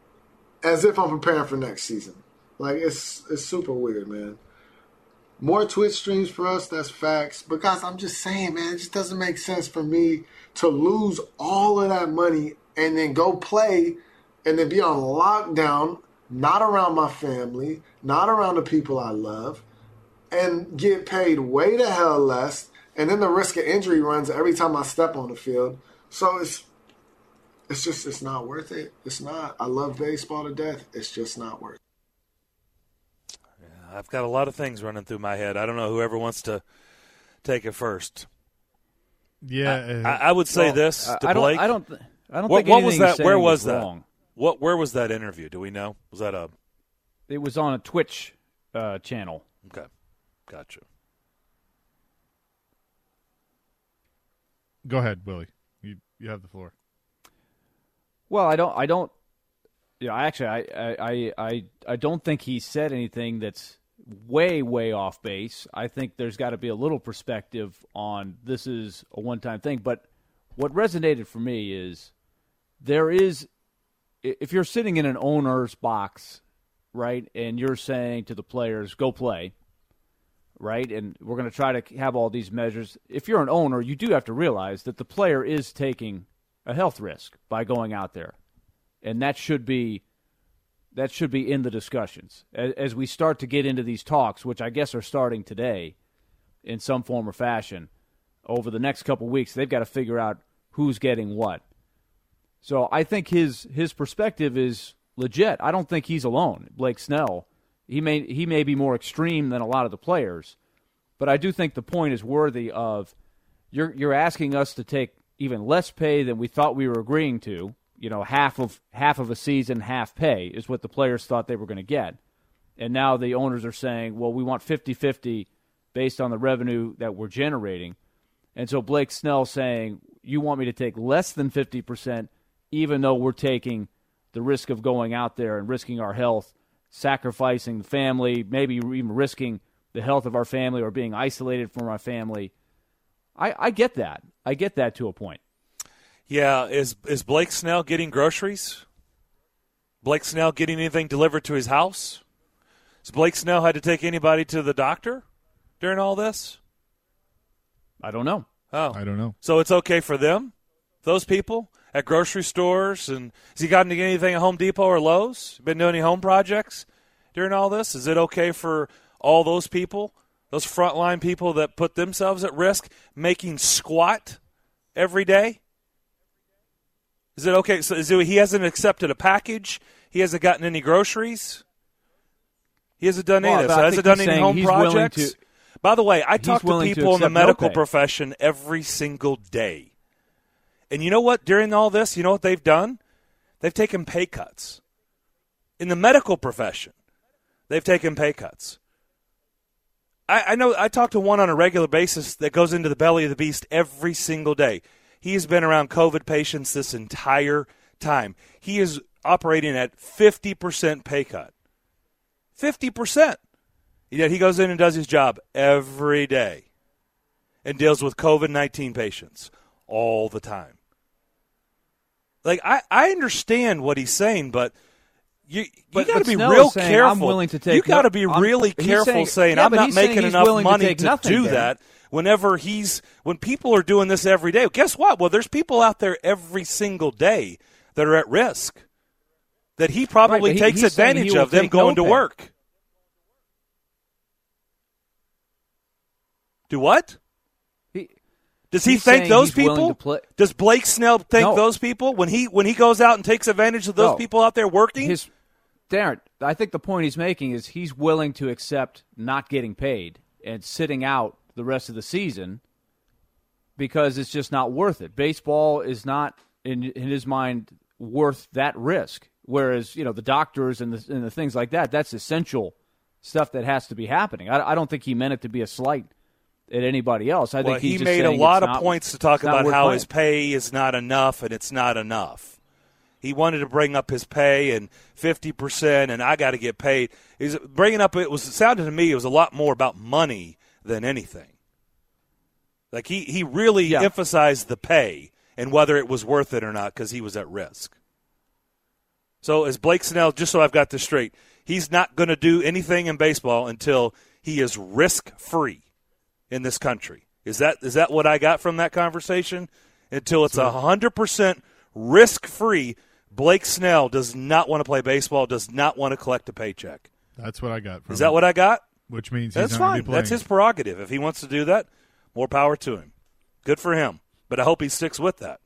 as if I'm preparing for next season. Like, it's it's super weird, man. More Twitch streams for us, that's facts. But guys, I'm just saying, man, it just doesn't make sense for me to lose all of that money and then go play and then be on lockdown, not around my family, not around the people I love, and get paid way the hell less, and then the risk of injury runs every time I step on the field. So it's it's just, it's not worth it. It's not. I love baseball to death. It's just not worth it. Yeah, I've got a lot of things running through my head. I don't know whoever wants to take it first. Yeah. I, I, I would say Well, this to I don't, Blake. I don't. th- I don't What, think what was anything that? he's saying Where was is that? wrong. What? Where was that interview? Do we know? Was that a? It was on a Twitch uh, channel. Okay, gotcha. Go ahead, Willie. You you have the floor. Well, I don't. I don't. You know, actually, I, I, I, I don't think he said anything that's way, way off base. I think there's got to be a little perspective on this is a one-time thing. But what resonated for me is there is, if you're sitting in an owner's box, right, and you're saying to the players, go play, right, and we're going to try to have all these measures. If you're an owner, you do have to realize that the player is taking a health risk by going out there. And that should be that should be in the discussions. As, as we start to get into these talks, which I guess are starting today in some form or fashion, over the next couple of weeks, they've got to figure out who's getting what. So I think his his perspective is legit. I don't think he's alone. Blake Snell he may he may be more extreme than a lot of the players, but I do think the point is worthy of you're you're asking us to take even less pay than we thought we were agreeing to. You know, half of half of a season, half pay is what the players thought they were going to get. And now the owners are saying, well, we want fifty-fifty based on the revenue that we're generating. And so Blake Snell saying, you want me to take less than fifty percent even though we're taking the risk of going out there and risking our health, sacrificing the family, maybe even risking the health of our family or being isolated from our family. I, I get that. I get that to a point. Yeah, is is Blake Snell getting groceries? Blake Snell getting anything delivered to his house? Has Blake Snell had to take anybody to the doctor during all this? I don't know. Oh, I don't know. So it's okay for them, those people at grocery stores, and has he gotten to get anything at Home Depot or Lowe's? Been doing any home projects during all this? Is it okay for all those people, those frontline people that put themselves at risk, making squat every day? Is it okay? So is it, he hasn't accepted a package. He hasn't gotten any groceries. He hasn't done any well, of this. So hasn't done any home projects. To, By the way, I talk to people to in the medical no profession every single day. And you know what? During all this, you know what they've done? They've taken pay cuts. In the medical profession, they've taken pay cuts. I, I know I talk to one on a regular basis that goes into the belly of the beast every single day. He has been around COVID patients this entire time. He is operating at fifty percent pay cut. fifty percent. Yet he goes in and does his job every day and deals with COVID nineteen patients all the time. Like, I, I understand what he's saying, but you, you got to be Snell real saying, careful. I'm willing to take you got to no, be I'm, really careful saying, saying, yeah, I'm not making enough money to, to do there. that whenever he's – when people are doing this every day. Guess what? Well, there's people out there every single day that are at risk that he probably right, takes he, advantage of them going no to pay. work. Do what? He, Does he thank those people? Play. Does Blake Snell thank no. those people when he when he goes out and takes advantage of those no. people out there working? His, Darren, I think the point he's making is he's willing to accept not getting paid and sitting out the rest of the season because it's just not worth it. Baseball is not, in, in his mind, worth that risk. Whereas, you know, the doctors and the, and the things like that, that's essential stuff that has to be happening. I, I don't think he meant it to be a slight at anybody else. I well, think he's he just made a saying lot of not, points to talk about how playing. his pay is not enough and it's not enough. He wanted to bring up his pay and fifty percent, and I got to get paid. He's bringing up it was it sounded to me it was a lot more about money than anything. Like he he really yeah. emphasized the pay and whether it was worth it or not because he was at risk. So as Blake Snell, just so I've got this straight, he's not going to do anything in baseball until he is risk-free in this country. Is that is that what I got from that conversation? Until it's one hundred percent risk-free, Blake Snell does not want to play baseball, does not want to collect a paycheck. That's what I got from Is that him. what I got? Which means he's That's not going fine. to be playing. That's his prerogative. If he wants to do that, more power to him. Good for him. But I hope he sticks with that.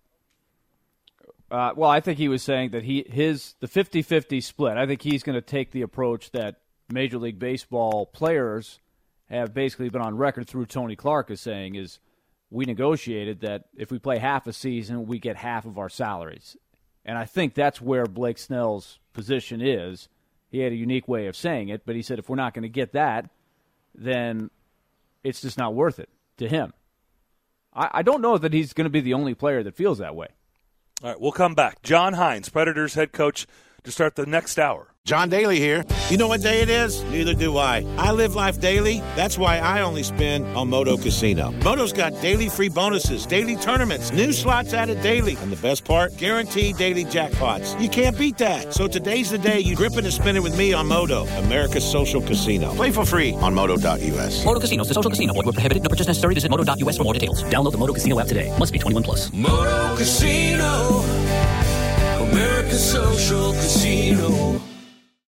Uh, well, I think he was saying that he his the fifty-fifty split, I think he's going to take the approach that Major League Baseball players have basically been on record through Tony Clark as saying is we negotiated that if we play half a season, we get half of our salaries. And I think that's where Blake Snell's position is. He had a unique way of saying it, but he said if we're not going to get that, then it's just not worth it to him. I, I don't know that he's going to be the only player that feels that way. All right, we'll come back. John Hines, Predators head coach, to start the next hour. John Daly here. You know what day it is? Neither do I. I live life daily. That's why I only spin on Moto Casino. Moto's got daily free bonuses, daily tournaments, new slots added daily. And the best part? Guaranteed daily jackpots. You can't beat that. So today's the day you grip it and spin it with me on Moto, America's social casino. Play for free on moto dot u s. Moto Casino is a social casino. Void where prohibited. No purchase necessary. Visit moto dot u s for more details. Download the Moto Casino app today. Must be twenty-one plus. Moto Casino, America's social casino.